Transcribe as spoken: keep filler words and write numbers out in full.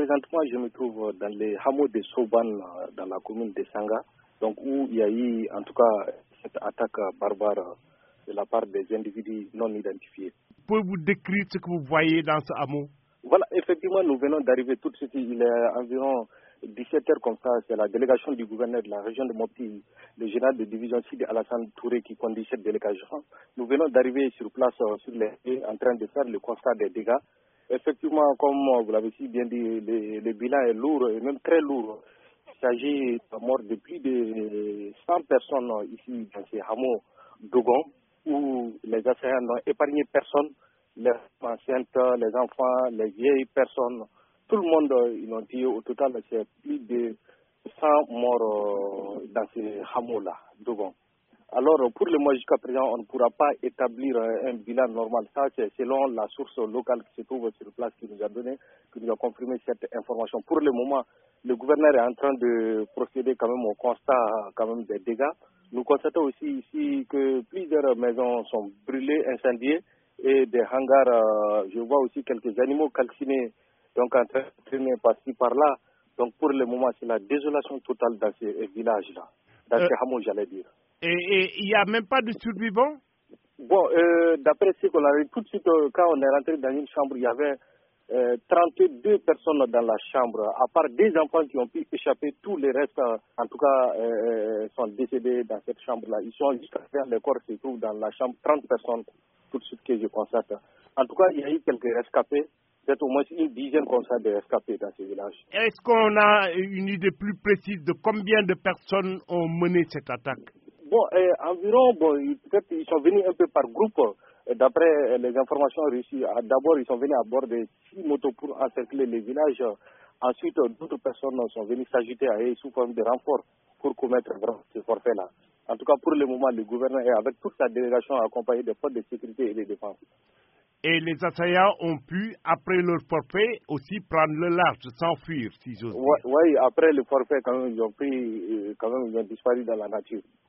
présentement, je me trouve dans les hameaux de Soban, dans la commune de Sanga, donc où il y a eu, en tout cas, cette attaque barbare de la part des individus non identifiés. Pouvez-vous décrire ce que vous voyez dans ce hameau? Voilà, effectivement, nous venons d'arriver tout de suite. Il est environ dix-sept heures comme ça. C'est la délégation du gouverneur de la région de Mopti, le général de division Sidi Alassane Touré qui conduit cette délégation. Nous venons d'arriver sur place, sur les lieux, en train de faire le constat des dégâts. Effectivement, comme vous l'avez si bien dit, le, le bilan est lourd et même très lourd. Il s'agit de mort de plus de cent personnes ici dans ces hameaux d'Ogon où les assaillants n'ont épargné personne, les enceintes, les enfants, les vieilles personnes, tout le monde, ils ont dit au total, c'est plus de cent morts dans ces hameaux-là d'Ogon. Alors, pour le moment, jusqu'à présent, on ne pourra pas établir un bilan normal. Ça, c'est selon la source locale qui se trouve sur place qui nous a donné, qui nous a confirmé cette information. Pour le moment, le gouverneur est en train de procéder quand même au constat quand même des dégâts. Nous constatons aussi ici que plusieurs maisons sont brûlées, incendiées et des hangars, euh, je vois aussi quelques animaux calcinés, donc en train de traîner par-ci, par-là. Donc, pour le moment, c'est la désolation totale dans ces villages-là, dans euh... ces hameaux, j'allais dire. Et il n'y a même pas de survivants? Bon, euh, d'après ce qu'on a vu, tout de suite, euh, quand on est rentré dans une chambre, il y avait euh, trente-deux personnes dans la chambre. À part des enfants qui ont pu échapper, tous les restes, euh, en tout cas, euh, sont décédés dans cette chambre-là. Ils sont jusqu'à faire, les corps se trouvent dans la chambre, trente personnes, tout de suite que je constate. En tout cas, il y a eu quelques rescapés. Peut-être au moins une dizaine comme ça de rescapés dans ces villages. Est-ce qu'on a une idée plus précise de combien de personnes ont mené cette attaque? Bon, euh, environ, bon, peut-être ils sont venus un peu par groupe. D'après les informations reçues, d'abord ils sont venus à bord de six motos pour encercler les villages. Ensuite, d'autres personnes sont venues s'ajouter à eux sous forme de renfort pour commettre ce forfait-là. En tout cas, pour le moment, le gouvernement est avec toute sa délégation accompagnée des forces de sécurité et de défense. Et les assaillants ont pu, après leur forfait, aussi prendre le large, s'enfuir, si j'ose dire. Oui, ouais, après le forfait, quand même, ils ont pris, quand même, ils ont disparu dans la nature.